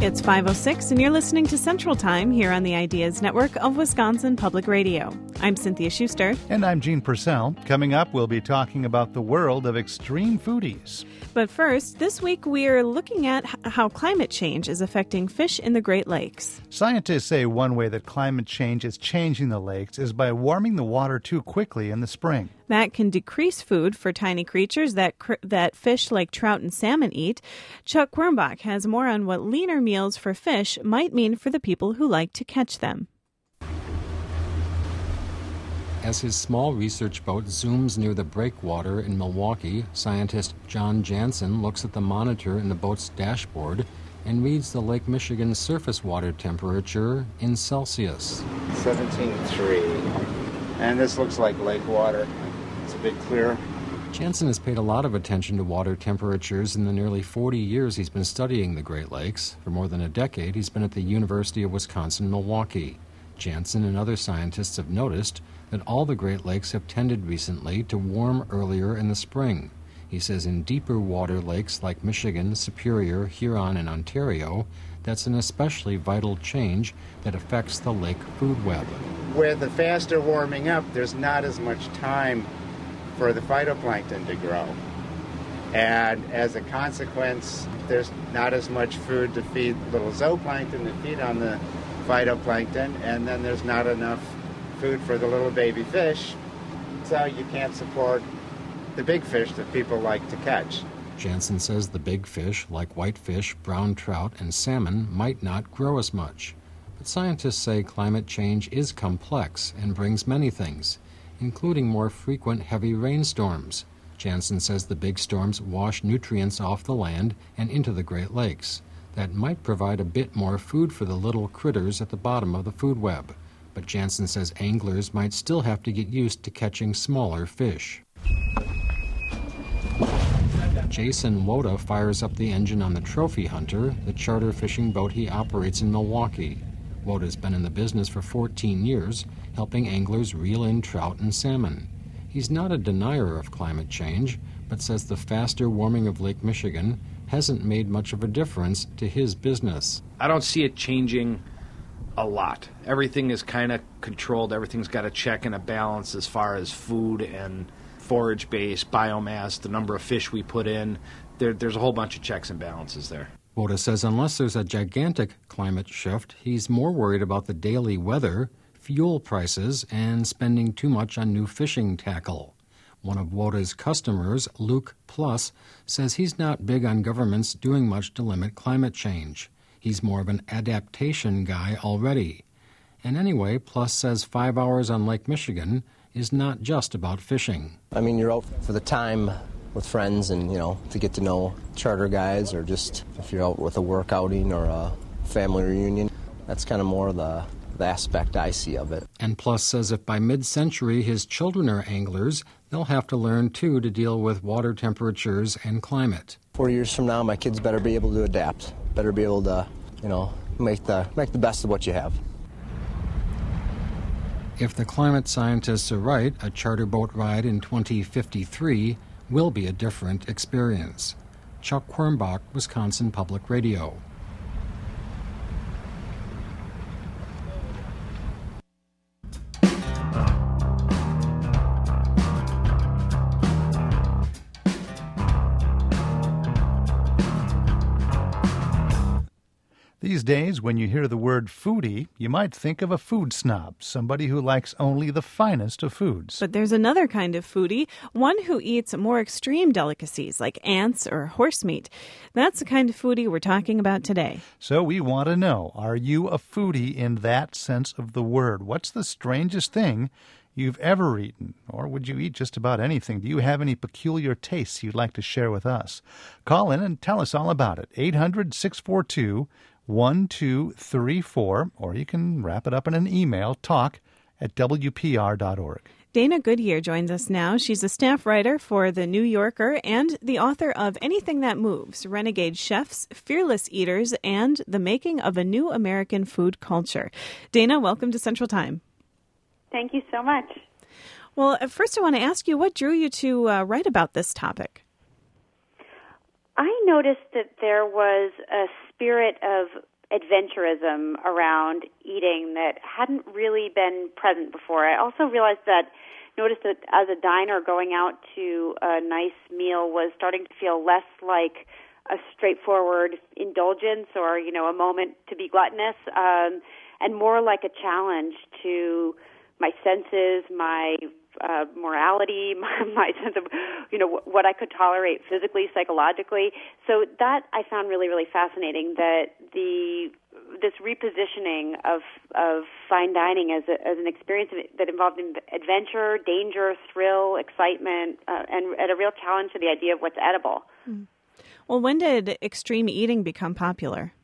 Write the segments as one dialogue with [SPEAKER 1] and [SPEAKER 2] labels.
[SPEAKER 1] It's 5:06, and you're listening to Central Time here on the Ideas Network of Wisconsin Public Radio. I'm Cynthia Schuster.
[SPEAKER 2] And I'm Gene Purcell. Coming up, we'll be talking about the world of extreme foodies.
[SPEAKER 1] But first, this week we're looking at how climate change is affecting fish in the Great Lakes.
[SPEAKER 2] Scientists say one way that climate change is changing the lakes is by warming the water too quickly in the spring.
[SPEAKER 1] That can decrease food for tiny creatures that fish like trout and salmon eat. Chuck Quirmbach has more on what leaner meals for fish might mean for the people who like to catch them.
[SPEAKER 3] As his small research boat zooms near the breakwater in Milwaukee, scientist John Jansen looks at the monitor in the boat's dashboard and reads the Lake Michigan surface water temperature in Celsius.
[SPEAKER 4] 17.3. And this looks like lake water. It's a bit clear.
[SPEAKER 3] Jansen has paid a lot of attention to water temperatures in the nearly 40 years he's been studying the Great Lakes. For more than a decade, he's been at the University of Wisconsin-Milwaukee. Jansen and other scientists have noticed that all the Great Lakes have tended recently to warm earlier in the spring. He says in deeper water lakes like Michigan, Superior, Huron, and Ontario, that's an especially vital change that affects the lake food web.
[SPEAKER 4] With the faster warming up, there's not as much time for the phytoplankton to grow. And as a consequence, there's not as much food to feed little zooplankton to feed on the phytoplankton, and then there's not enough food for the little baby fish, so you can't support the big fish that people like to catch.
[SPEAKER 3] Jansen says the big fish, like whitefish, brown trout, and salmon, might not grow as much. But scientists say climate change is complex and brings many things, including more frequent heavy rainstorms. Jansen says the big storms wash nutrients off the land and into the Great Lakes. That might provide a bit more food for the little critters at the bottom of the food web. But Jansen says anglers might still have to get used to catching smaller fish. Jason Woda fires up the engine on the Trophy Hunter, the charter fishing boat he operates in Milwaukee. Woda's been in the business for 14 years, helping anglers reel in trout and salmon. He's not a denier of climate change, but says the faster warming of Lake Michigan hasn't made much of a difference to his business.
[SPEAKER 5] I don't see it changing a lot. Everything is kind of controlled. Everything's got a check and a balance as far as food and forage-based, biomass, the number of fish we put in. There's a whole bunch of checks and balances there.
[SPEAKER 3] Woda says unless there's a gigantic climate shift, he's more worried about the daily weather, fuel prices, and spending too much on new fishing tackle. One of Woda's customers, Luke Plus, says he's not big on governments doing much to limit climate change. He's more of an adaptation guy already. And anyway, Plus says 5 hours on Lake Michigan is not just about fishing.
[SPEAKER 6] I mean, you're out for the time with friends and, to get to know charter guys, or just if you're out with a work outing or a family reunion. That's kind of more the aspect I see of it.
[SPEAKER 3] And Plus says if by mid-century his children are anglers, they'll have to learn, too, to deal with water temperatures and climate.
[SPEAKER 6] 4 years from now, my kids better be able to adapt, better be able to, make the best of what you have.
[SPEAKER 3] If the climate scientists are right, a charter boat ride in 2053 will be a different experience. Chuck Quirmbach, Wisconsin Public Radio.
[SPEAKER 2] These days, when you hear the word foodie, you might think of a food snob, somebody who likes only the finest of foods.
[SPEAKER 1] But there's another kind of foodie, one who eats more extreme delicacies like ants or horse meat. That's the kind of foodie we're talking about today.
[SPEAKER 2] So we want to know, are you a foodie in that sense of the word? What's the strangest thing you've ever eaten? Or would you eat just about anything? Do you have any peculiar tastes you'd like to share with us? Call in and tell us all about it. 800-642-1234, or you can wrap it up in an email, talk@wpr.org.
[SPEAKER 1] Dana Goodyear joins us now. She's a staff writer for The New Yorker and the author of Anything That Moves, Renegade Chefs, Fearless Eaters, and The Making of a New American Food Culture. Dana, welcome to Central Time.
[SPEAKER 7] Thank you so much.
[SPEAKER 1] Well, first I want to ask you, what drew you to write about this topic?
[SPEAKER 7] I noticed that there was a spirit of adventurism around eating that hadn't really been present before. I also noticed that as a diner, going out to a nice meal was starting to feel less like a straightforward indulgence or, a moment to be gluttonous, and more like a challenge to my senses, my morality, my sense of, what I could tolerate physically, psychologically. So that I found really, really fascinating, that this repositioning of fine dining as an experience that involved adventure, danger, thrill, excitement, and a real challenge to the idea of what's edible.
[SPEAKER 1] Mm. Well, when did extreme eating become popular?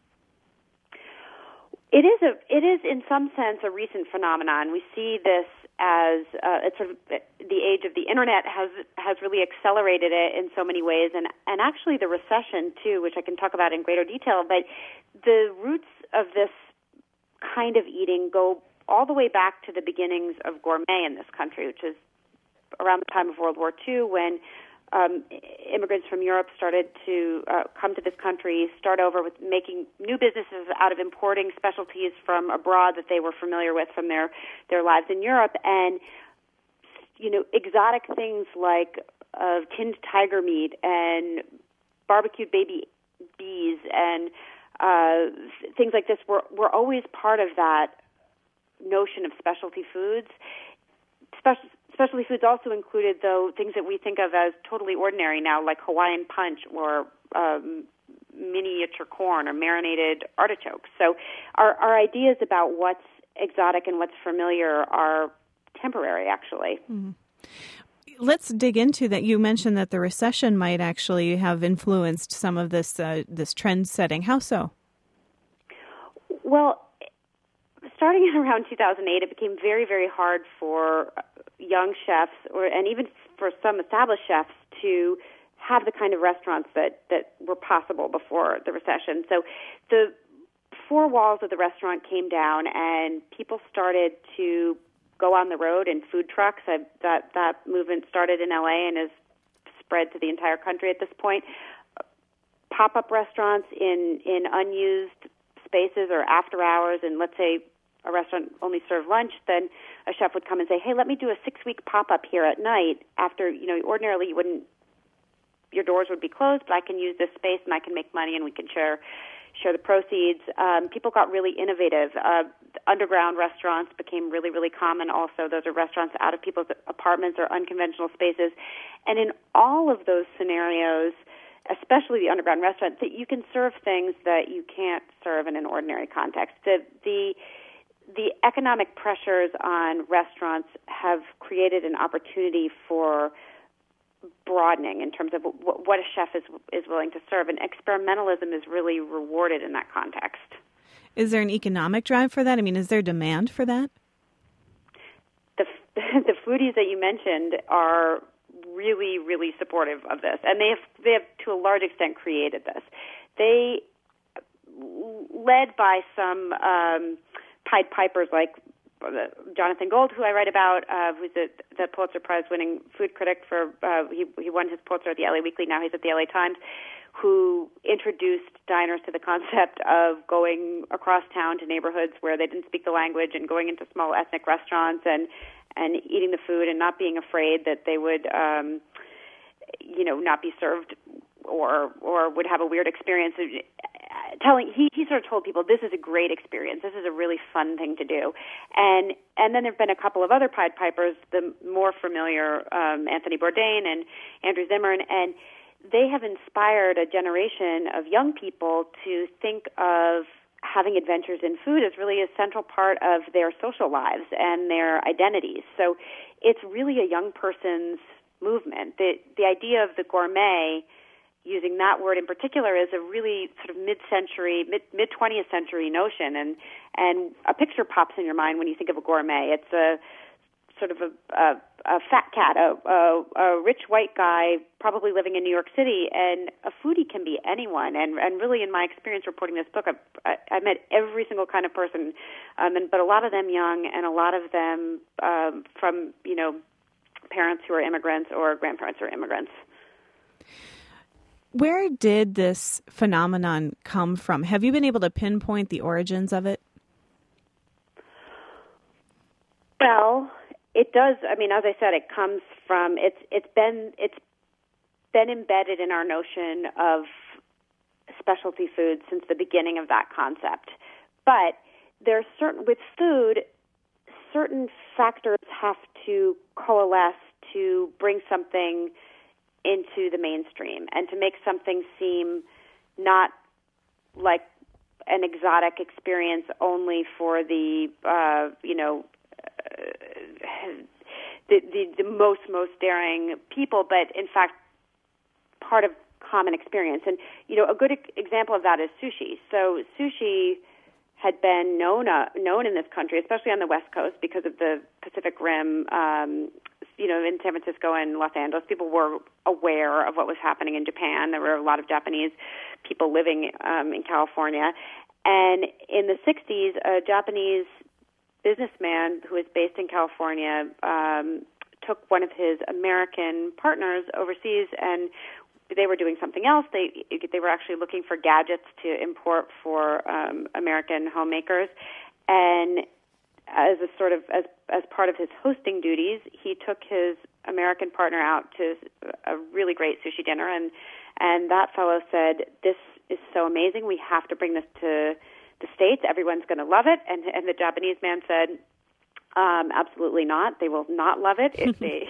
[SPEAKER 7] It is in some sense a recent phenomenon. We see this as it's sort of the age of the internet has really accelerated it in so many ways, and actually the recession too, which I can talk about in greater detail. But the roots of this kind of eating go all the way back to the beginnings of gourmet in this country, which is around the time of World War II, when immigrants from Europe started to come to this country, start over with making new businesses out of importing specialties from abroad that they were familiar with from their lives in Europe. And, exotic things like tinned tiger meat and barbecued baby bees and things like this were always part of that notion of specialty foods. Specialty foods also included, though, things that we think of as totally ordinary now, like Hawaiian punch or miniature corn or marinated artichokes. So our ideas about what's exotic and what's familiar are temporary, actually.
[SPEAKER 1] Mm-hmm. Let's dig into that. You mentioned that the recession might actually have influenced some of this trend setting. How so?
[SPEAKER 7] Well, starting in around 2008, it became very, very hard for young chefs, and even for some established chefs, to have the kind of restaurants that were possible before the recession. So the four walls of the restaurant came down, and people started to go on the road in food trucks. That movement started in LA and has spread to the entire country at this point. Pop-up restaurants in unused spaces or after hours, and let's say a restaurant only served lunch, then a chef would come and say, hey, let me do a 6-week pop-up here at night after, ordinarily your doors would be closed, but I can use this space and I can make money and we can share the proceeds. People got really innovative. Underground restaurants became really, really common also. Those are restaurants out of people's apartments or unconventional spaces. And in all of those scenarios, especially the underground restaurants, that you can serve things that you can't serve in an ordinary context. The economic pressures on restaurants have created an opportunity for broadening in terms of what a chef is willing to serve, and experimentalism is really rewarded in that context.
[SPEAKER 1] Is there an economic drive for that? I mean, is there demand for that?
[SPEAKER 7] The foodies that you mentioned are really, really supportive of this, and they have to a large extent created this. They, led by some Pied Pipers like Jonathan Gold, who I write about, who's the Pulitzer Prize-winning food critic for, he won his Pulitzer at the LA Weekly, now he's at the LA Times, who introduced diners to the concept of going across town to neighborhoods where they didn't speak the language and going into small ethnic restaurants and eating the food and not being afraid that they would, not be served or would have a weird experience. He sort of told people, this is a great experience. This is a really fun thing to do. And then there have been a couple of other Pied Pipers, the more familiar Anthony Bourdain and Andrew Zimmern, and they have inspired a generation of young people to think of having adventures in food as really a central part of their social lives and their identities. So it's really a young person's movement. The idea of the gourmet, using that word in particular, is a really sort of mid-20th century notion, and a picture pops in your mind when you think of a gourmet. It's a sort of a fat cat, a rich white guy, probably living in New York City, and a foodie can be anyone. And really, in my experience reporting this book, I met every single kind of person, but a lot of them young, and a lot of them from parents who are immigrants or grandparents who are immigrants.
[SPEAKER 1] Where did this phenomenon come from? Have you been able to pinpoint the origins of it?
[SPEAKER 7] Well, it does. I mean, as I said, it comes from it's been embedded in our notion of specialty foods since the beginning of that concept. But there's with food, certain factors have to coalesce to bring something into the mainstream and to make something seem not like an exotic experience only for the most daring people, but in fact part of common experience. And a good example of that is sushi. So sushi had been known in this country, especially on the West Coast, because of the Pacific Rim. In San Francisco and Los Angeles, people were aware of what was happening in Japan. There were a lot of Japanese people living in California. And in the 60s, a Japanese businessman who was based in California took one of his American partners overseas, and they were doing something else. They were actually looking for gadgets to import for American homemakers, and as part of his hosting duties, he took his American partner out to a really great sushi dinner, and that fellow said, "This is so amazing. We have to bring this to the States. Everyone's going to love it." And the Japanese man said, "Absolutely not. They will not love it.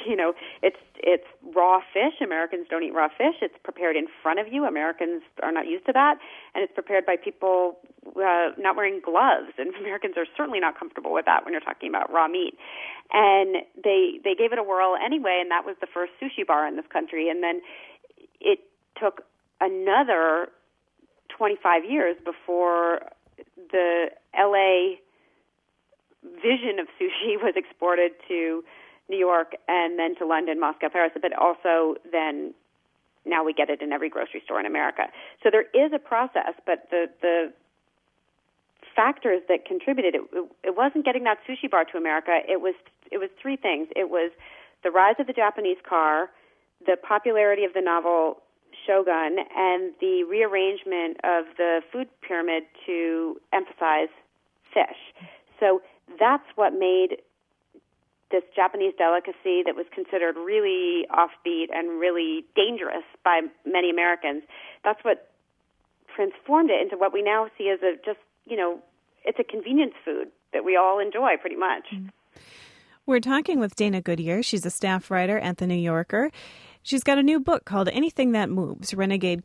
[SPEAKER 7] It's raw fish. Americans don't eat raw fish. It's prepared in front of you. Americans are not used to that, and it's prepared by people not wearing gloves. And Americans are certainly not comfortable with that when you're talking about raw meat." And they gave it a whirl anyway, and that was the first sushi bar in this country. And then it took another 25 years before the L.A. vision of sushi was exported to New York and then to London, Moscow, Paris, but also then now we get it in every grocery store in America. So there is a process, but the factors that contributed, it wasn't getting that sushi bar to America. It was three things. It was the rise of the Japanese car, the popularity of the novel Shogun, and the rearrangement of the food pyramid to emphasize fish. So that's what made this Japanese delicacy that was considered really offbeat and really dangerous by many Americans. That's what transformed it into what we now see as it's a convenience food that we all enjoy pretty much.
[SPEAKER 1] We're talking with Dana Goodyear. She's a staff writer at The New Yorker. She's got a new book called Anything That Moves, Renegade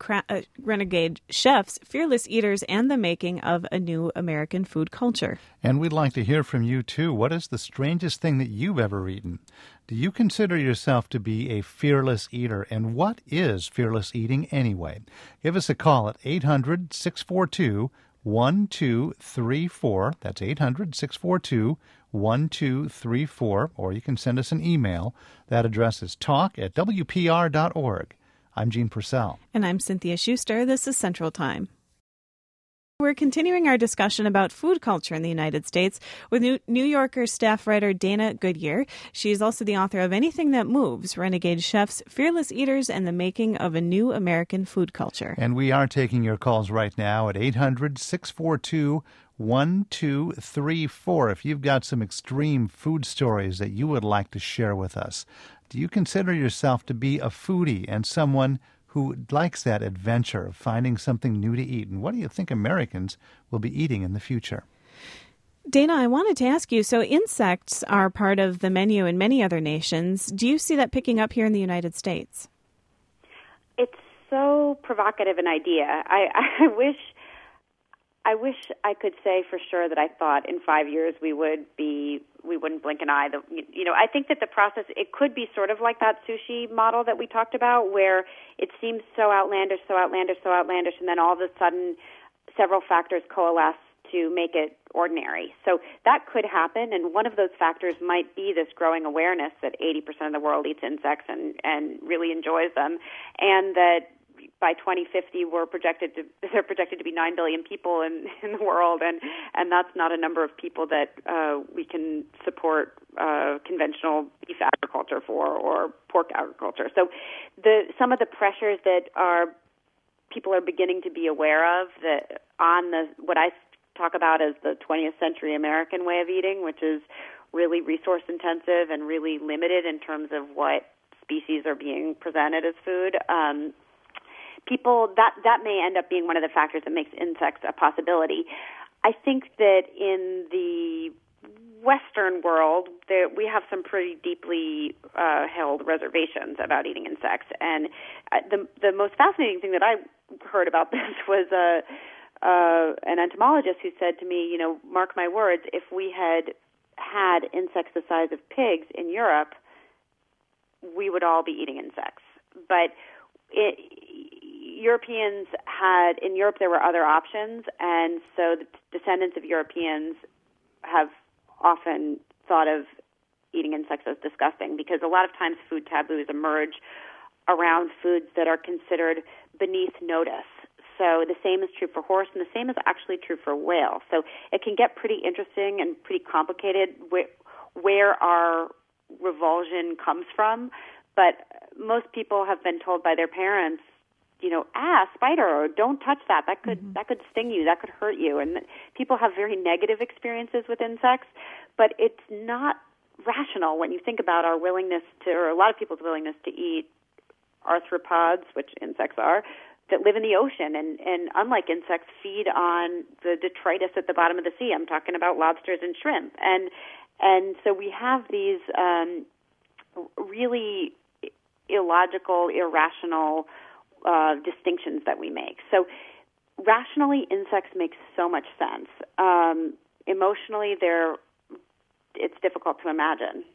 [SPEAKER 1] Chefs, Fearless Eaters, and the Making of a New American Food Culture.
[SPEAKER 2] And we'd like to hear from you, too. What is the strangest thing that you've ever eaten? Do you consider yourself to be a fearless eater? And what is fearless eating anyway? Give us a call at 800-642-1234. That's 800-642-1234. Or you can send us an email. That address is talk@wpr.org. I'm Gene Purcell.
[SPEAKER 1] And I'm Cynthia Schuster. This is Central Time. We're continuing our discussion about food culture in the United States with New Yorker staff writer Dana Goodyear. She is also the author of Anything That Moves, Renegade Chefs, Fearless Eaters, and the Making of a New American Food Culture.
[SPEAKER 2] And we are taking your calls right now at 800-642-1234. If you've got some extreme food stories that you would like to share with us. Do you consider yourself to be a foodie and someone who likes that adventure of finding something new to eat? And what do you think Americans will be eating in the future?
[SPEAKER 1] Dana, I wanted to ask you, so insects are part of the menu in many other nations. Do you see that picking up here in the United States?
[SPEAKER 7] It's so provocative an idea. I wish I could say for sure that I thought in 5 years we wouldn't blink an eye. I think that the process, it could be sort of like that sushi model that we talked about, where it seems so outlandish, and then all of a sudden several factors coalesce to make it ordinary. So that could happen, and one of those factors might be this growing awareness that 80% of the world eats insects and really enjoys them, and that by 2050, they're projected to be 9 billion people in the world, and that's not a number of people that we can support conventional beef agriculture for or pork agriculture. So some of the pressures that are people are beginning to be aware of, that on the what I talk about as the 20th century American way of eating, which is really resource intensive and really limited in terms of what species are being presented as food. People that may end up being one of the factors that makes insects a possibility. I think that in the Western world, we have some pretty deeply held reservations about eating insects, and the most fascinating thing that I heard about this was an entomologist who said to me, mark my words, if we had insects the size of pigs in Europe, we would all be eating insects. But in Europe there were other options, and so the descendants of Europeans have often thought of eating insects as disgusting, because a lot of times food taboos emerge around foods that are considered beneath notice. So the same is true for horse, and the same is actually true for whale. So it can get pretty interesting and pretty complicated where our revulsion comes from. But most people have been told by their parents, spider, or don't touch that. That could sting you. That could hurt you. And people have very negative experiences with insects, but it's not rational when you think about our willingness to, or a lot of people's willingness to eat arthropods, which insects are, that live in the ocean and unlike insects, feed on the detritus at the bottom of the sea. I'm talking about lobsters and shrimp. And so we have these really illogical, irrational distinctions that we make. So rationally, insects make so much sense. Emotionally, it's difficult to imagine.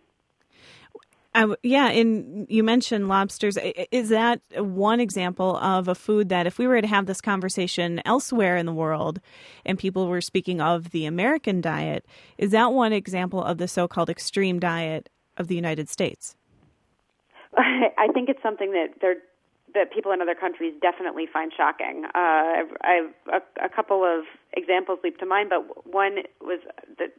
[SPEAKER 1] And you mentioned lobsters. Is that one example of a food that if we were to have this conversation elsewhere in the world and people were speaking of the American diet, is that one example of the so-called extreme diet of the United States?
[SPEAKER 7] I think it's something that people in other countries definitely find shocking. I've a couple of examples leap to mind, but one was that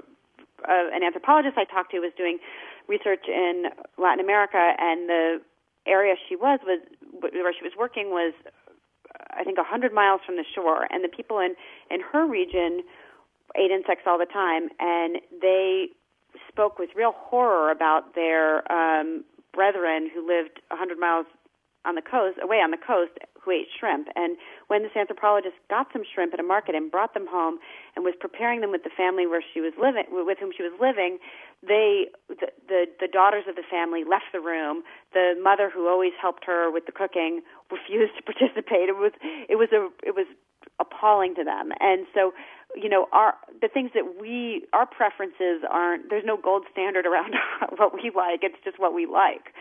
[SPEAKER 7] an anthropologist I talked to was doing research in Latin America, and the area where she was working was, I think, 100 miles from the shore, and the people in her region ate insects all the time, and they spoke with real horror about their brethren who lived 100 miles away on the coast, who ate shrimp. And when this anthropologist got some shrimp at a market and brought them home and was preparing them with the family with whom she was living, the daughters of the family left the room. The mother, who always helped her with the cooking, refused to participate. It was appalling to them. And so, the things that our preferences aren't. There's no gold standard around what we like. It's just what we like.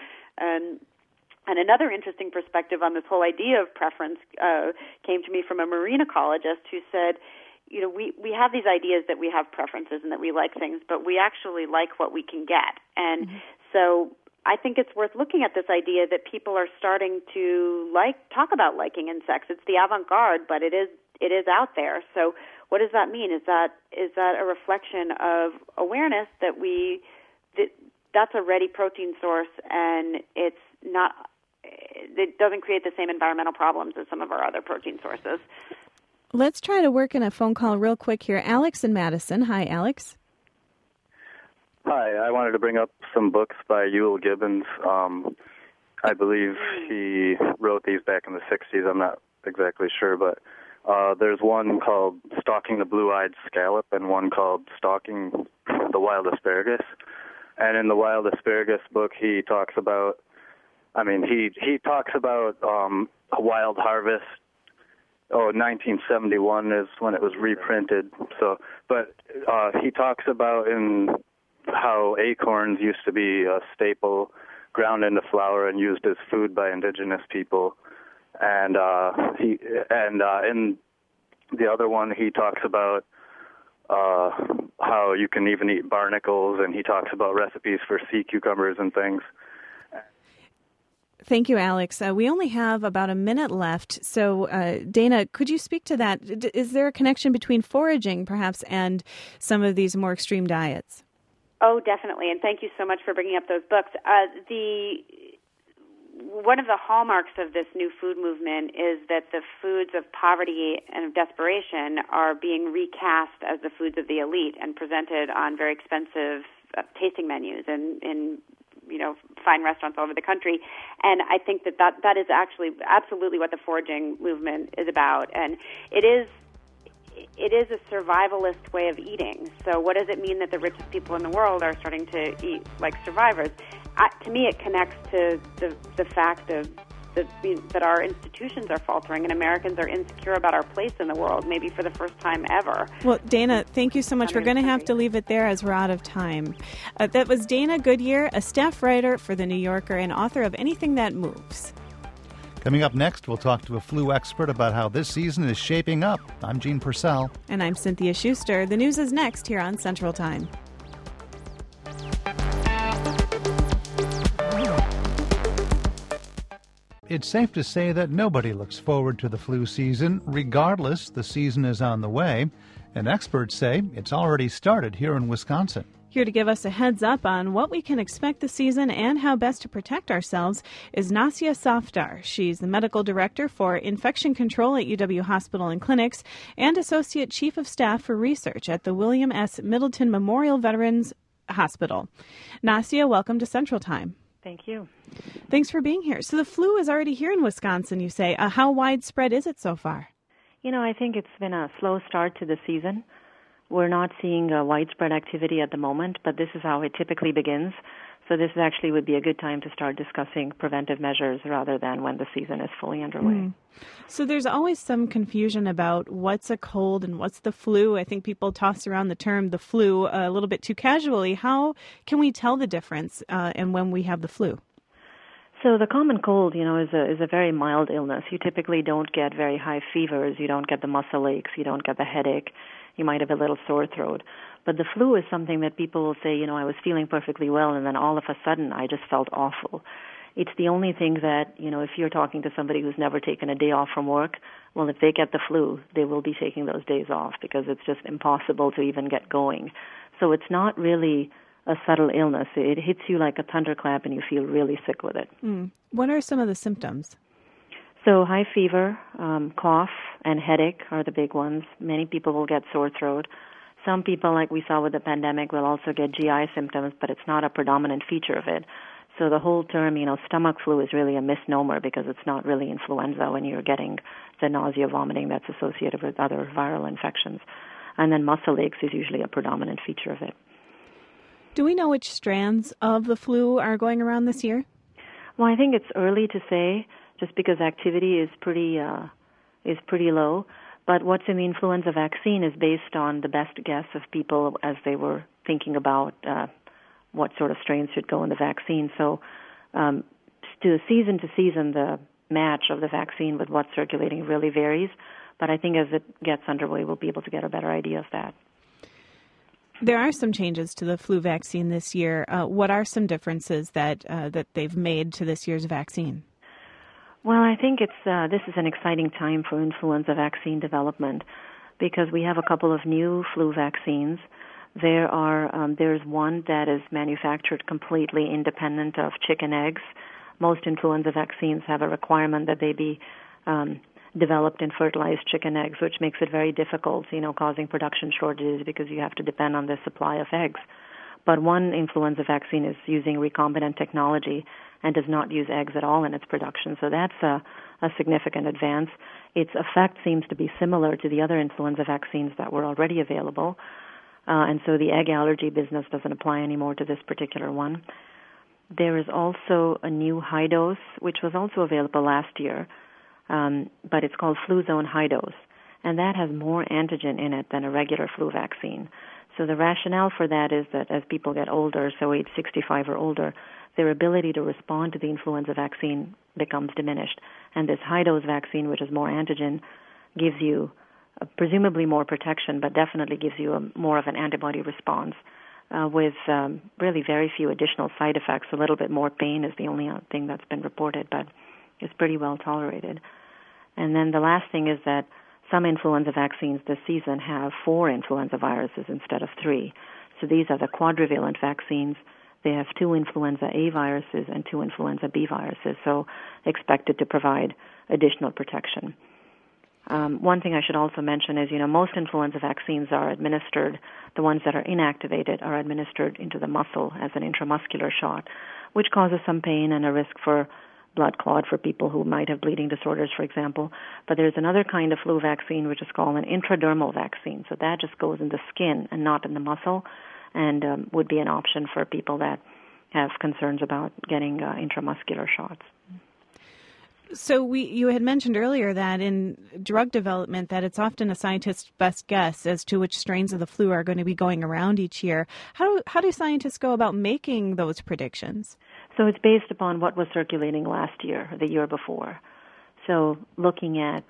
[SPEAKER 7] And another interesting perspective on this whole idea of preference came to me from a marine ecologist who said, we have these ideas that we have preferences and that we like things, but we actually like what we can get. And so I think it's worth looking at this idea that people are starting to talk about liking insects. It's the avant-garde, but it is out there. So what does that mean? Is that a reflection of awareness that that's a ready protein source, and it doesn't create the same environmental problems as some of our other protein sources.
[SPEAKER 1] Let's try to work in a phone call real quick here. Alex in Madison. Hi, Alex.
[SPEAKER 8] Hi, I wanted to bring up some books by Euell Gibbons. I believe he wrote these back in the 60s. I'm not exactly sure, but there's one called Stalking the Blue-Eyed Scallop and one called Stalking the Wild Asparagus. And in the Wild Asparagus book, he talks about he talks about a wild harvest. 1971 is when it was reprinted. So, but he talks about in how acorns used to be a staple, ground into flour and used as food by indigenous people. And in the other one, he talks about how you can even eat barnacles, and he talks about recipes for sea cucumbers and things.
[SPEAKER 1] Thank you, Alex. We only have about a minute left. So, Dana, could you speak to that? Is there a connection between foraging, perhaps, and some of these more extreme diets?
[SPEAKER 7] Oh, definitely. And thank you so much for bringing up those books. one of the hallmarks of this new food movement is that the foods of poverty and of desperation are being recast as the foods of the elite and presented on very expensive tasting menus in fine restaurants all over the country. And I think that is actually absolutely what the foraging movement is about. And it is a survivalist way of eating. So what does it mean that the richest people in the world are starting to eat like survivors? To me, it connects to the fact of that our institutions are faltering and Americans are insecure about our place in the world, maybe for the first time ever.
[SPEAKER 1] Well, Dana, thank you so much. We're going to have to leave it there as we're out of time. That was Dana Goodyear, a staff writer for The New Yorker and author of Anything That Moves.
[SPEAKER 2] Coming up next, we'll talk to a flu expert about how this season is shaping up. I'm Gene Purcell.
[SPEAKER 1] And I'm Cynthia Schuster. The news is next here on Central Time.
[SPEAKER 2] It's safe to say that nobody looks forward to the flu season. Regardless, the season is on the way, and experts say it's already started here in Wisconsin.
[SPEAKER 1] Here to give us a heads up on what we can expect this season and how best to protect ourselves is Nasia Safdar. She's the medical director for infection control at UW Hospital and Clinics and associate chief of staff for research at the William S. Middleton Memorial Veterans Hospital. Nasia, welcome to Central Time.
[SPEAKER 9] Thank you.
[SPEAKER 1] Thanks for being here. So the flu is already here in Wisconsin, you say. How widespread is it so far?
[SPEAKER 9] I think it's been a slow start to the season. We're not seeing widespread activity at the moment, but this is how it typically begins. So this actually would be a good time to start discussing preventive measures rather than when the season is fully underway.
[SPEAKER 1] So there's always some confusion about what's a cold and what's the flu. I think people toss around the term the flu a little bit too casually. How can we tell the difference and when we have the flu?
[SPEAKER 9] So the common cold, is a very mild illness. You typically don't get very high fevers. You don't get the muscle aches. You don't get the headache. You might have a little sore throat. But the flu is something that people will say, I was feeling perfectly well, and then all of a sudden I just felt awful. It's the only thing that, if you're talking to somebody who's never taken a day off from work, well, if they get the flu, they will be taking those days off because it's just impossible to even get going. So it's not really a subtle illness. It hits you like a thunderclap and you feel really sick with it.
[SPEAKER 1] What are some of the symptoms?
[SPEAKER 9] So high fever, cough, and headache are the big ones. Many people will get sore throat. Some people, like we saw with the pandemic, will also get GI symptoms, but it's not a predominant feature of it. So the whole term, stomach flu is really a misnomer because it's not really influenza when you're getting the nausea, vomiting that's associated with other viral infections. And then muscle aches is usually a predominant feature of it.
[SPEAKER 1] Do we know which strands of the flu are going around this year?
[SPEAKER 9] Well, I think it's early to say, just because activity is pretty low. But what's in the influenza vaccine is based on the best guess of people as they were thinking about what sort of strains should go in the vaccine. So to season, the match of the vaccine with what's circulating really varies. But I think as it gets underway, we'll be able to get a better idea of that.
[SPEAKER 1] There are some changes to the flu vaccine this year. What are some differences that they've made to this year's vaccine?
[SPEAKER 9] Well, I think this is an exciting time for influenza vaccine development because we have a couple of new flu vaccines. There's one that is manufactured completely independent of chicken eggs. Most influenza vaccines have a requirement that they be developed in fertilized chicken eggs, which makes it very difficult, causing production shortages because you have to depend on the supply of eggs. But one influenza vaccine is using recombinant technology and does not use eggs at all in its production. So that's a significant advance. Its effect seems to be similar to the other influenza vaccines that were already available. And so the egg allergy business doesn't apply anymore to this particular one. There is also a new high dose, which was also available last year, but it's called Fluzone High Dose. And that has more antigen in it than a regular flu vaccine. So the rationale for that is that as people get older, so age 65 or older, their ability to respond to the influenza vaccine becomes diminished. And this high-dose vaccine, which is more antigen, gives you presumably more protection, but definitely gives you more of an antibody response with really very few additional side effects. A little bit more pain is the only thing that's been reported, but it's pretty well tolerated. And then the last thing is that some influenza vaccines this season have 4 influenza viruses instead of 3. So these are the quadrivalent vaccines They have 2 influenza A viruses and 2 influenza B viruses, so expected to provide additional protection. One thing I should also mention is, most influenza vaccines are administered, the ones that are inactivated are administered into the muscle as an intramuscular shot, which causes some pain and a risk for blood clot for people who might have bleeding disorders, for example. But there's another kind of flu vaccine, which is called an intradermal vaccine. So that just goes in the skin and not in the muscle, and would be an option for people that have concerns about getting intramuscular shots.
[SPEAKER 1] So you had mentioned earlier that in drug development that it's often a scientist's best guess as to which strains of the flu are going to be going around each year. How do scientists go about making those predictions?
[SPEAKER 9] So it's based upon what was circulating last year, the year before. So looking at,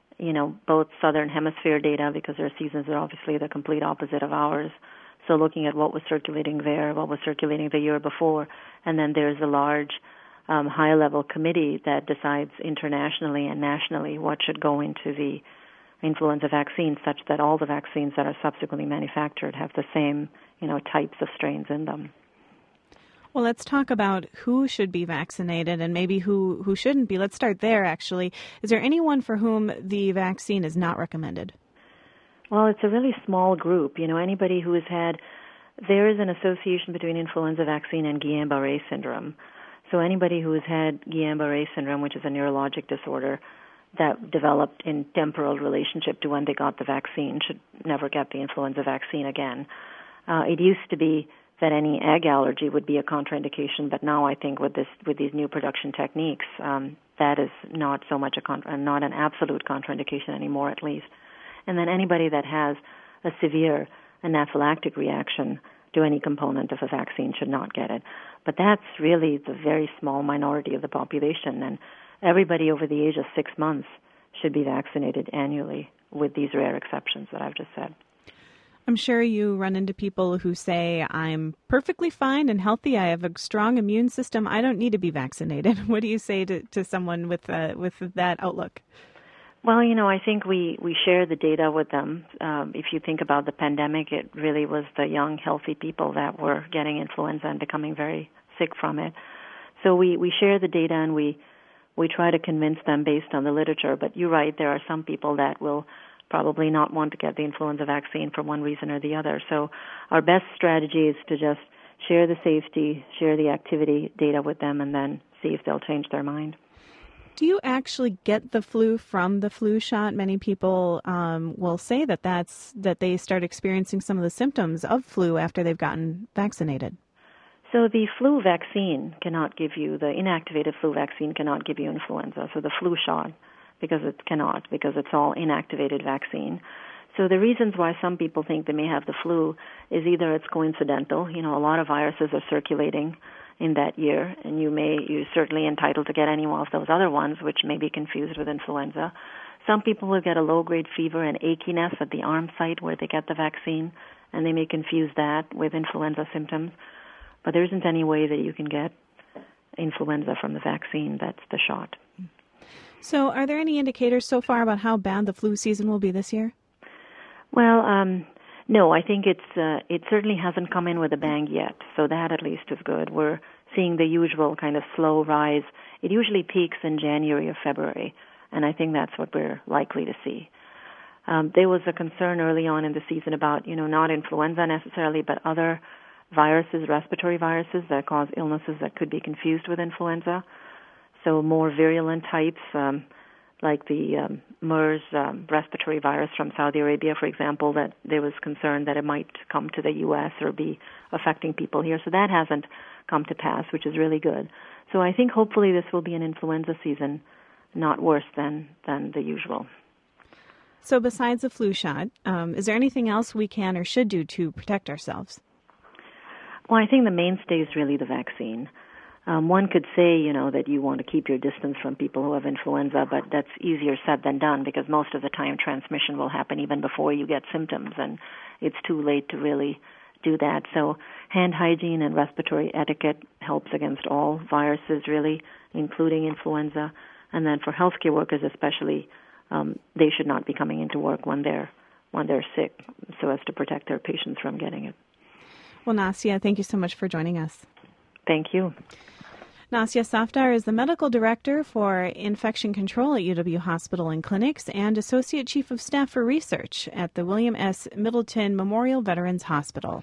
[SPEAKER 9] both southern hemisphere data, because their seasons are obviously the complete opposite of ours. So looking at what was circulating there, what was circulating the year before, and then there's a large high-level committee that decides internationally and nationally what should go into the influenza vaccine, such that all the vaccines that are subsequently manufactured have the same, types of strains in them.
[SPEAKER 1] Well, let's talk about who should be vaccinated and maybe who shouldn't be. Let's start there, actually. Is there anyone for whom the vaccine is not recommended?
[SPEAKER 9] Well, it's a really small group. Anybody who has had, there is an association between influenza vaccine and Guillain-Barré syndrome. So anybody who has had Guillain-Barré syndrome, which is a neurologic disorder that developed in temporal relationship to when they got the vaccine, should never get the influenza vaccine again. It used to be that any egg allergy would be a contraindication, but now I think with these new production techniques, that is not so much not an absolute contraindication anymore, at least. And then anybody that has a severe anaphylactic reaction to any component of a vaccine should not get it. But that's really the very small minority of the population, and everybody over the age of 6 months should be vaccinated annually, with these rare exceptions that I've just said.
[SPEAKER 1] I'm sure you run into people who say, I'm perfectly fine and healthy, I have a strong immune system, I don't need to be vaccinated. What do you say to someone with that outlook?
[SPEAKER 9] Well, I think we share the data with them. If you think about the pandemic, it really was the young, healthy people that were getting influenza and becoming very sick from it. So we share the data and we try to convince them based on the literature. But you're right, there are some people that will probably not want to get the influenza vaccine for one reason or the other. So our best strategy is to just share the safety, share the activity data with them, and then see if they'll change their mind.
[SPEAKER 1] Do you actually get the flu from the flu shot? Many people will say that they start experiencing some of the symptoms of flu after they've gotten vaccinated.
[SPEAKER 9] So the flu vaccine cannot give you, the inactivated flu vaccine cannot give you influenza. So the flu shot, because it's all inactivated vaccine. So the reasons why some people think they may have the flu is either it's coincidental. A lot of viruses are circulating in that year, and you're certainly entitled to get any one of those other ones, which may be confused with influenza. Some people will get a low-grade fever and achiness at the arm site where they get the vaccine, and they may confuse that with influenza symptoms. But there isn't any way that you can get influenza from the vaccine. That's the shot.
[SPEAKER 1] So are there any indicators so far about how bad the flu season will be this year?
[SPEAKER 9] Well, no, I think it certainly hasn't come in with a bang yet, so that at least is good. We're seeing the usual kind of slow rise. It usually peaks in January or February, and I think that's what we're likely to see. There was a concern early on in the season about, not influenza necessarily, but other viruses, respiratory viruses that cause illnesses that could be confused with influenza. So more virulent types, like the MERS respiratory virus from Saudi Arabia, for example, that there was concern that it might come to the U.S. or be affecting people here. So that hasn't come to pass, which is really good. So I think hopefully this will be an influenza season, not worse than the usual.
[SPEAKER 1] So besides the flu shot, is there anything else we can or should do to protect ourselves?
[SPEAKER 9] Well, I think the mainstay is really the vaccine. One could say, that you want to keep your distance from people who have influenza, but that's easier said than done because most of the time transmission will happen even before you get symptoms, and it's too late to really do that. So hand hygiene and respiratory etiquette helps against all viruses, really, including influenza. And then for healthcare workers especially, they should not be coming into work when they're sick so as to protect their patients from getting it.
[SPEAKER 1] Well, Nastia, thank you so much for joining us.
[SPEAKER 9] Thank you.
[SPEAKER 1] Nastia Safdar is the medical director for infection control at UW Hospital and Clinics and associate chief of staff for research at the William S. Middleton Memorial Veterans Hospital.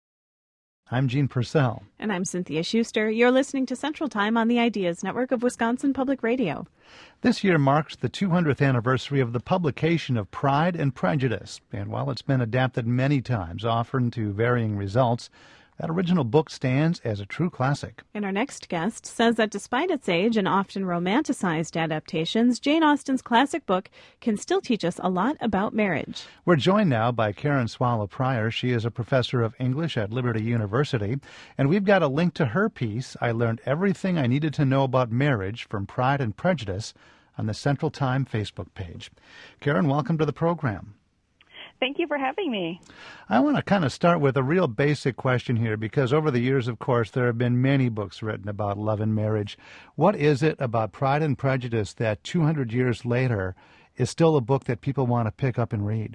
[SPEAKER 2] I'm Gene Purcell.
[SPEAKER 1] And I'm Cynthia Schuster. You're listening to Central Time on the Ideas Network of Wisconsin Public Radio.
[SPEAKER 2] This year marks the 200th anniversary of the publication of Pride and Prejudice. And while it's been adapted many times, often to varying results, that original book stands as a true classic.
[SPEAKER 1] And our next guest says that despite its age and often romanticized adaptations, Jane Austen's classic book can still teach us a lot about marriage.
[SPEAKER 2] We're joined now by Karen Swallow Pryor. She is a professor of English at Liberty University. And we've got a link to her piece, I Learned Everything I Needed to Know About Marriage from Pride and Prejudice, on the Central Time Facebook page. Karen, welcome to the program.
[SPEAKER 10] Thank you for having me.
[SPEAKER 2] I want to kind of start with a real basic question here, because over the years, of course, there have been many books written about love and marriage. What is it about Pride and Prejudice that 200 years later is still a book that people want to pick up and read?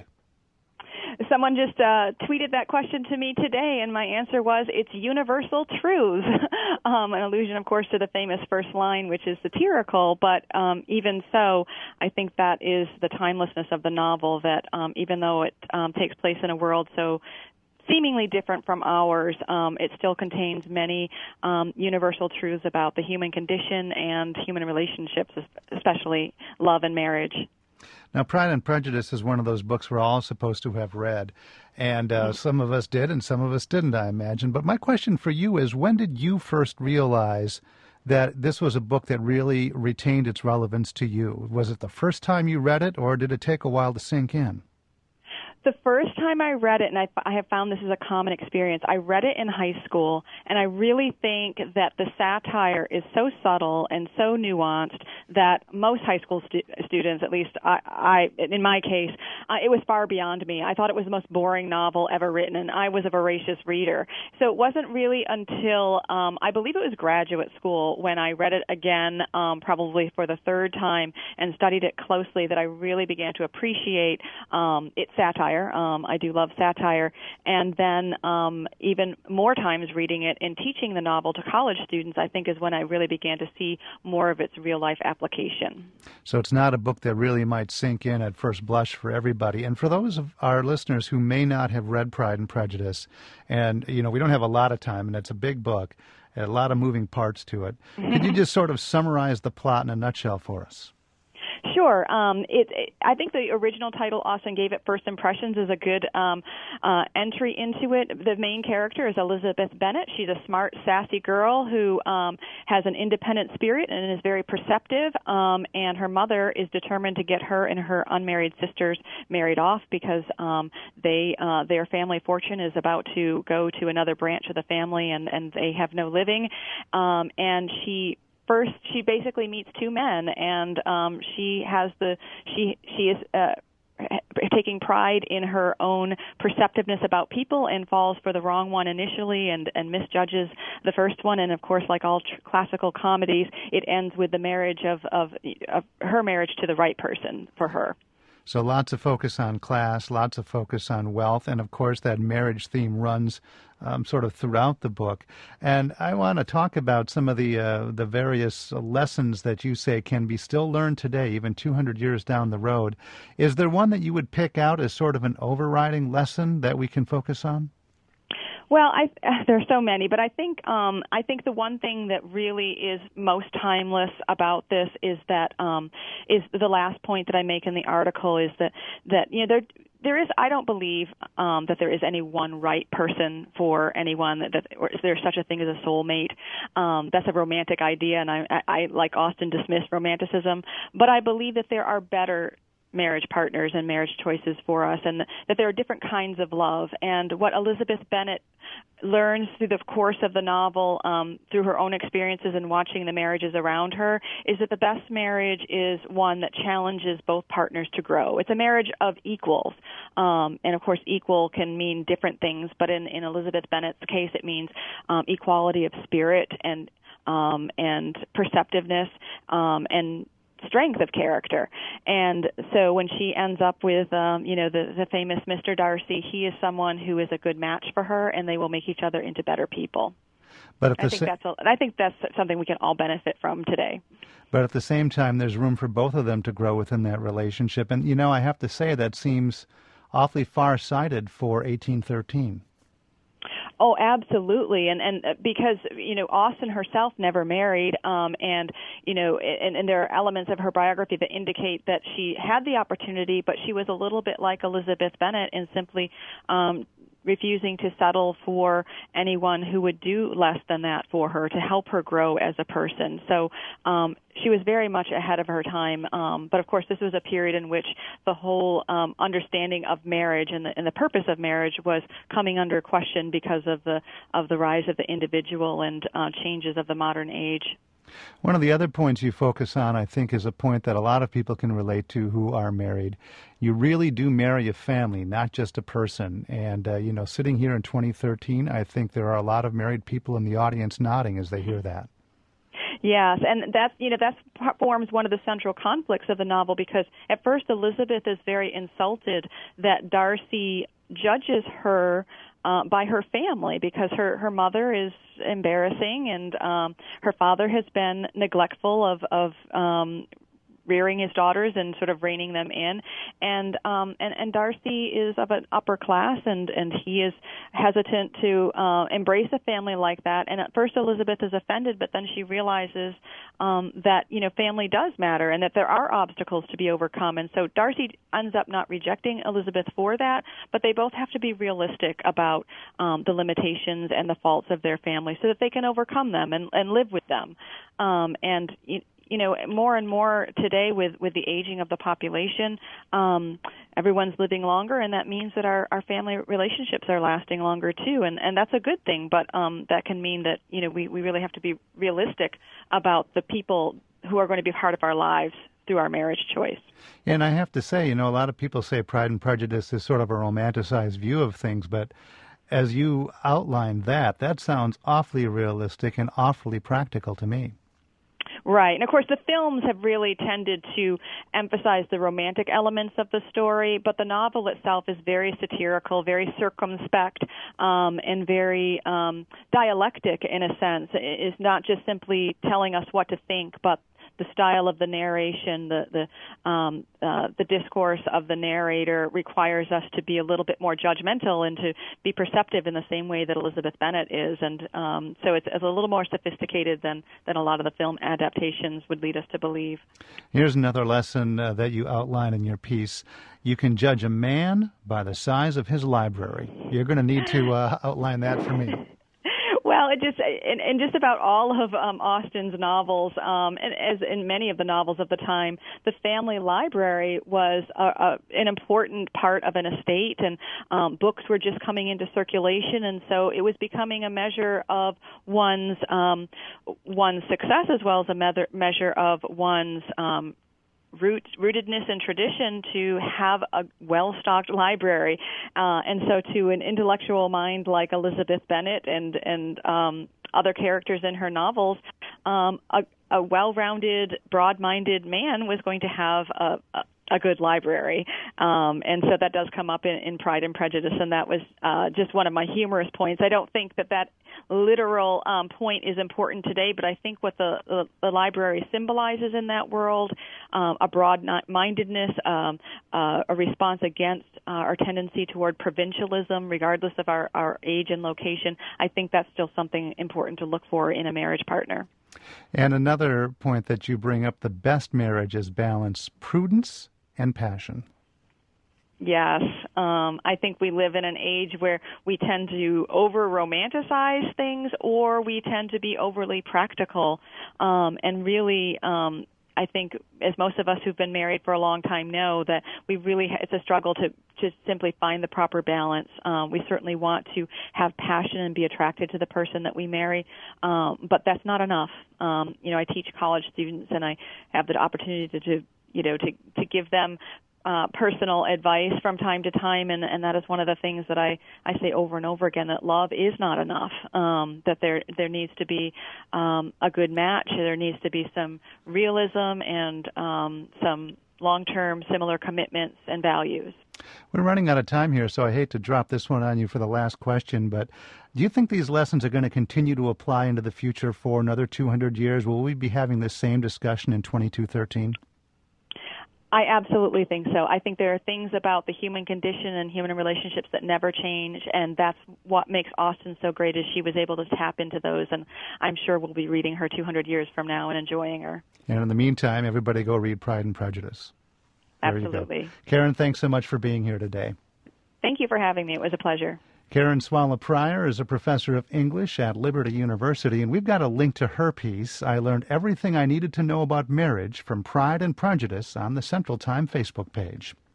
[SPEAKER 10] Someone just tweeted that question to me today, and my answer was, it's universal truths. An allusion, of course, to the famous first line, which is satirical, but even so, I think that is the timelessness of the novel, that even though it takes place in a world so seemingly different from ours, it still contains many universal truths about the human condition and human relationships, especially love and marriage.
[SPEAKER 2] Now, Pride and Prejudice is one of those books we're all supposed to have read, and some of us did and some of us didn't, I imagine. But my question for you is, when did you first realize that this was a book that really retained its relevance to you? Was it the first time you read it, or did it take a while to sink in?
[SPEAKER 10] The first time I read it, and I have found this is a common experience, I read it in high school, and I really think that the satire is so subtle and so nuanced that most high school students, at least I in my case, it was far beyond me. I thought it was the most boring novel ever written, and I was a voracious reader. So it wasn't really until I believe it was graduate school when I read it again, probably for the third time, and studied it closely, that I really began to appreciate its satire. I do love satire. And then even more times reading it and teaching the novel to college students, I think, is when I really began to see more of its real-life application.
[SPEAKER 2] So it's not a book that really might sink in at first blush for everybody. And for those of our listeners who may not have read Pride and Prejudice, and, you know, we don't have a lot of time, and it's a big book, a lot of moving parts to it, could you just sort of summarize the plot in a nutshell for us?
[SPEAKER 10] Sure. I think the original title, Austen Gave It First Impressions, is a good entry into it. The main character is Elizabeth Bennet. She's a smart, sassy girl who has an independent spirit and is very perceptive, and her mother is determined to get her and her unmarried sisters married off because their family fortune is about to go to another branch of the family, and they have no living. And she basically meets two men, and she is taking pride in her own perceptiveness about people and falls for the wrong one initially and misjudges the first one. And of course, like all classical comedies, it ends with the marriage of her marriage to the right person for her.
[SPEAKER 2] So lots of focus on class, lots of focus on wealth, and of course that marriage theme runs sort of throughout the book. And I want to talk about some of the various lessons that you say can be still learned today, even 200 years down the road. Is there one that you would pick out as sort of an overriding lesson that we can focus on?
[SPEAKER 10] Well, there are so many, but I think the one thing that really is most timeless about this is that is the last point that I make in the article is that you know there is, I don't believe that there is any one right person for anyone, that or is there such a thing as a soulmate. That's a romantic idea, and I like Austen, dismiss romanticism, but I believe that there are better marriage partners and marriage choices for us, and that there are different kinds of love. And what Elizabeth Bennet learns through the course of the novel, through her own experiences and watching the marriages around her, is that the best marriage is one that challenges both partners to grow. It's a marriage of equals. And of course, equal can mean different things, but in Elizabeth Bennet's case, it means equality of spirit and perceptiveness, and strength of character. And so when she ends up with the famous Mr. Darcy, he is someone who is a good match for her, and they will make each other into better people.
[SPEAKER 2] But at
[SPEAKER 10] I think that's something we can all benefit from today.
[SPEAKER 2] But at the same time, there's room for both of them to grow within that relationship. And, I have to say that seems awfully far-sighted for 1813.
[SPEAKER 10] Oh, absolutely, and because Austen herself never married, and there are elements of her biography that indicate that she had the opportunity, but she was a little bit like Elizabeth Bennet in simply refusing to settle for anyone who would do less than that for her to help her grow as a person. So she was very much ahead of her time. But of course, this was a period in which the whole understanding of marriage and the purpose of marriage was coming under question because of the rise of the individual and changes of the modern age.
[SPEAKER 2] One of the other points you focus on, I think, is a point that a lot of people can relate to who are married. You really do marry a family, not just a person. And, sitting here in 2013, I think there are a lot of married people in the audience nodding as they hear that.
[SPEAKER 10] Yes, and that forms one of the central conflicts of the novel, because at first Elizabeth is very insulted that Darcy judges her by her family, because her mother is embarrassing and her father has been neglectful of rearing his daughters and sort of reining them in, and Darcy is of an upper class, and he is hesitant to embrace a family like that. And at first Elizabeth is offended, but then she realizes that family does matter and that there are obstacles to be overcome. And so Darcy ends up not rejecting Elizabeth for that, but they both have to be realistic about the limitations and the faults of their family so that they can overcome them and live with them. More and more today with the aging of the population, everyone's living longer, and that means that our family relationships are lasting longer too, and that's a good thing. But that can mean that we really have to be realistic about the people who are going to be part of our lives through our marriage choice.
[SPEAKER 2] And I have to say, a lot of people say Pride and Prejudice is sort of a romanticized view of things, but as you outlined that sounds awfully realistic and awfully practical to me.
[SPEAKER 10] Right. And, of course, the films have really tended to emphasize the romantic elements of the story, but the novel itself is very satirical, very circumspect, and very dialectic in a sense. It's not just simply telling us what to think, but the style of the narration, the discourse of the narrator requires us to be a little bit more judgmental and to be perceptive in the same way that Elizabeth Bennet is. And so it's a little more sophisticated than a lot of the film adaptations would lead us to believe.
[SPEAKER 2] Here's another lesson that you outline in your piece. You can judge a man by the size of his library. You're going to need to outline that for me.
[SPEAKER 10] Well, in just about all of Austen's novels, and as in many of the novels of the time, the family library was an important part of an estate, and books were just coming into circulation, and so it was becoming a measure of one's success as well as a measure of one's rootedness and tradition to have a well-stocked library, and so to an intellectual mind like Elizabeth Bennet and other characters in her novels, a well-rounded, broad-minded man was going to have a good library, and so that does come up in Pride and Prejudice, and that was just one of my humorous points. I don't think that literal point is important today, but I think what the library symbolizes in that world, a broad-mindedness, a response against our tendency toward provincialism, regardless of our age and location, I think that's still something important to look for in a marriage partner.
[SPEAKER 2] And another point that you bring up, the best marriages balance prudence and passion.
[SPEAKER 10] Yes. I think we live in an age where we tend to over-romanticize things, or we tend to be overly practical. And really, I think, as most of us who've been married for a long time know, that it's a struggle to simply find the proper balance. We certainly want to have passion and be attracted to the person that we marry, but that's not enough. I teach college students, and I have the opportunity to give them personal advice from time to time, and that is one of the things that I say over and over again, that love is not enough, that there needs to be a good match, there needs to be some realism and some long-term similar commitments and values.
[SPEAKER 2] We're running out of time here, so I hate to drop this one on you for the last question, but do you think these lessons are going to continue to apply into the future for another 200 years? Will we be having this same discussion in 2213?
[SPEAKER 10] I absolutely think so. I think there are things about the human condition and human relationships that never change, and that's what makes Austen so great is she was able to tap into those, and I'm sure we'll be reading her 200 years from now and enjoying her.
[SPEAKER 2] And in the meantime, everybody go read Pride and Prejudice. There
[SPEAKER 10] Absolutely.
[SPEAKER 2] Karen, thanks so much for being here today.
[SPEAKER 10] Thank you for having me. It was a pleasure.
[SPEAKER 2] Karen Swallow Prior is a professor of English at Liberty University, and we've got a link to her piece, I Learned Everything I Needed to Know About Marriage from Pride and Prejudice, on the Central Time Facebook page.